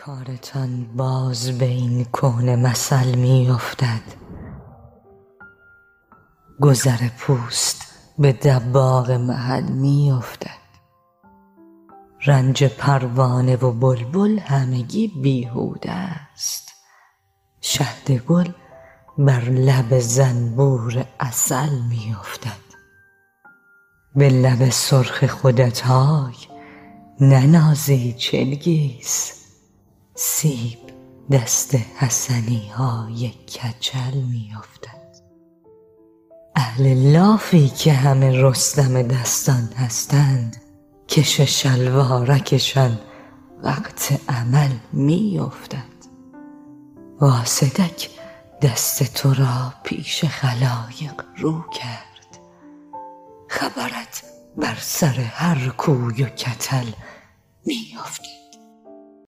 کارتان باز به این کهنه مثل می افتد. گذر پوست به دباغ محل می افتد. رنج پروانه و بلبل همگی بیهوده است. شهد گل بر لب زنبور عسل می افتد. به لب سرخ خودت های ننازی چلگیز، سیب دست حسنی های کچل می افتد. اهل لافی که همه رستم دستان هستند، کش شلوارکشان وقت عمل می افتد. واسدک دست تو را پیش خلایق رو کرد، خبرت بر سر هر کوی و کتل می افتد.